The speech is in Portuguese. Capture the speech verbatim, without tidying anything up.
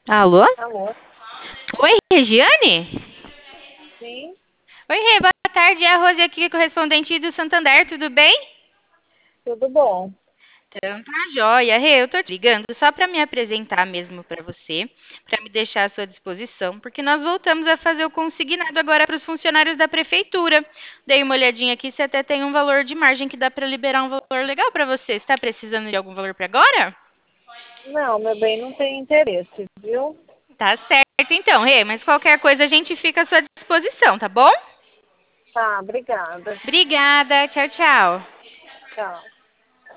Alô? Alô? Oi, Regiane? Sim, Oi, Rê, boa tarde. É a Rose aqui, correspondente do Santander, tudo bem? tudo bom. Então tá joia. Rê, eu tô te ligando só para me apresentar mesmo para você, para me deixar à sua disposição, porque nós voltamos a fazer o consignado agora para os funcionários da prefeitura. Dei uma olhadinha aqui, você até tem um valor de margem que dá para liberar um valor legal para você. Está precisando de algum valor para agora? Não, meu bem, não tem interesse, viu? Tá certo então, Rê, mas qualquer coisa a gente fica à sua disposição, tá bom? Tá, obrigada. Obrigada, tchau, tchau. Tchau.